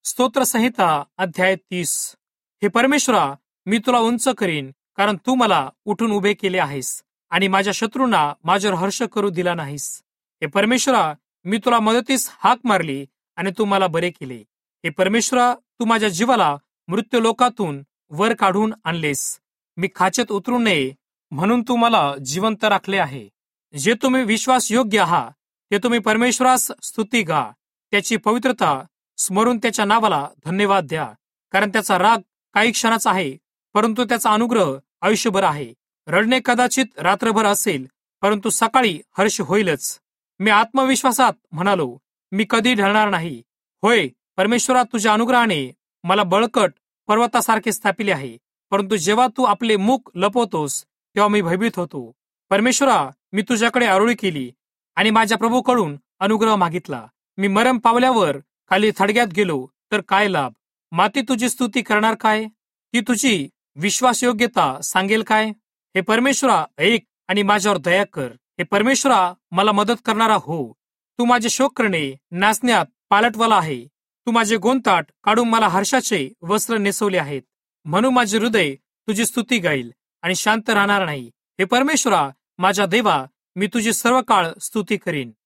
स्तोत्र संहिता अध्याय 30. हे परमेश्वरा, मी तुला उंच करीन, कारण तू मला उठून उभे केले आहेस आणि माझ्या शत्रूंना माझ्यावर हर्ष करू दिला नाहीस. हे परमेश्वरा, मी तुला मदतीस हाक मारली आणि तू मला बरे केले. हे परमेश्वरा, तू माझ्या जीवाला मृत्यू लोकातून वर काढून आणलेस. मी खाचेत उतरू नये म्हणून तू मला जिवंत राखले आहे. जे तुम्ही विश्वास योग्य आहात ते तुम्ही परमेश्वरास स्तुती गा. त्याची पवित्रता स्मरून त्याच्या नावाला धन्यवाद द्या. कारण त्याचा राग काही क्षणाचा आहे, परंतु त्याचा अनुग्रह आयुष्यभर आहे. रडणे कदाचित रात्रभर असेल, परंतु सकाळी हर्ष होईलच. मी आत्मविश्वासात म्हणालो, मी कधी ढळणार नाही. होय, परमेश्वरा, तुझ्या अनुग्रहाने मला बळकट पर्वतासारखे स्थापिले आहे. परंतु जेव्हा तू आपले मुख लपवतोस तेव्हा मी भयभीत होतो. परमेश्वरा, मी तुझ्याकडे आरोळी केली आणि माझ्या प्रभूकडून अनुग्रह मागितला. मी मरण पावल्यावर खाली थडग्यात गेलो तर काय लाभ? माती तुझी स्तुती करणार काय? ती तुझी विश्वासयोग्यता सांगेल काय? हे परमेश्वरा, ऐक आणि माझ्यावर दया कर. हे परमेश्वरा, मला मदत करणारा हो. तू माझे शोक करणे नाचण्यात पालटवाला आहे. तू माझे गोंताट काढून मला हर्षाचे वस्त्र नेसवले आहेत. म्हणून माझे हृदय तुझी स्तुती गाईल आणि शांत राहणार नाही. हे परमेश्वरा, माझ्या देवा, मी तुझी सर्व काळ स्तुती करीन.